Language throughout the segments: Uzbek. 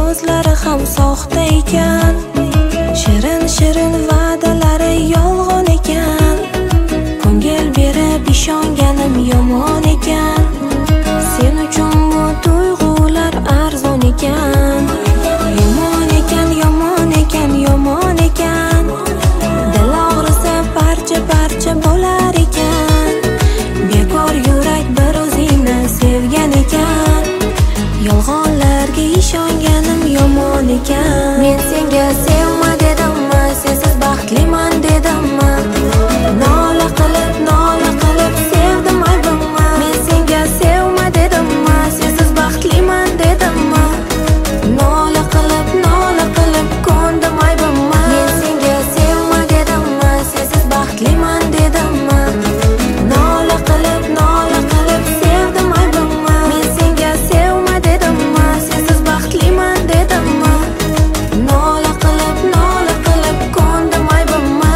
so'zlari ham soxta ekan, shirin shirin va'dalari yolg'on ekan. Ko'ngil berib ishonganim yomon ekan, sen uchun bu tuyg'ular arzon ekan. Yomon ekan, yomon ekan, yomon ekan. Dil og'risa parcha parcha bo'lar ekan. Bekor yurak bir o'zingni sevgan ekan. Yolg'onlarga ishonganim yomon ekan. Men senga sevma dedimmi, sensiz baxtliman dedimmi? Nola qilib sevdim aybimmi? Men senga sevma dedimmi, sensiz baxtliman dedimmi? Nola qilib ko'ndim aybimmi? Men senga sevma dedimmi, sensiz baxtliman dedimmi? Nola qilib sevdim aybimmi? Men senga sevma dedimmi, sensiz baxtliman dedimmi? Nola qilib ko'ndim aybimmi?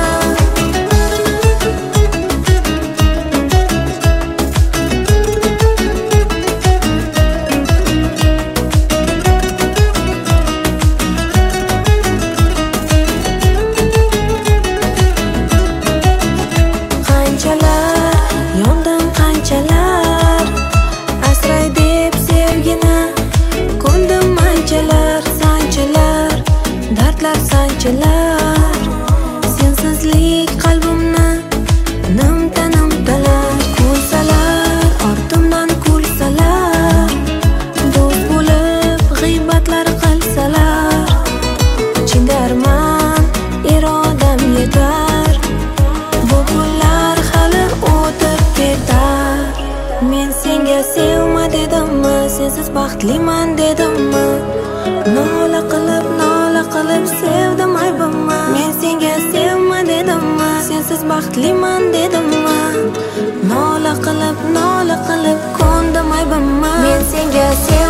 Qanchalar yondim, qanchalar asray deb sevgini ko'ndim, anchalar sanchalar dardlar sanchalar. Sensizlik qalbimni nimtalar, kulsalar ortimdan kulsalar, do'st bo'lib g'iybatlar qilsalar, chindarman irodam yetar, bu kunlar hali o'tib ketar. Men senga sevma dedimmi, sensiz baxtliman dedimmi? Nola qilib sevdim aybimmi? Men senga sevma dedimmi, sensiz baxtliman dedimmi? Nola qilib ko'ndim aybimmi? Men senga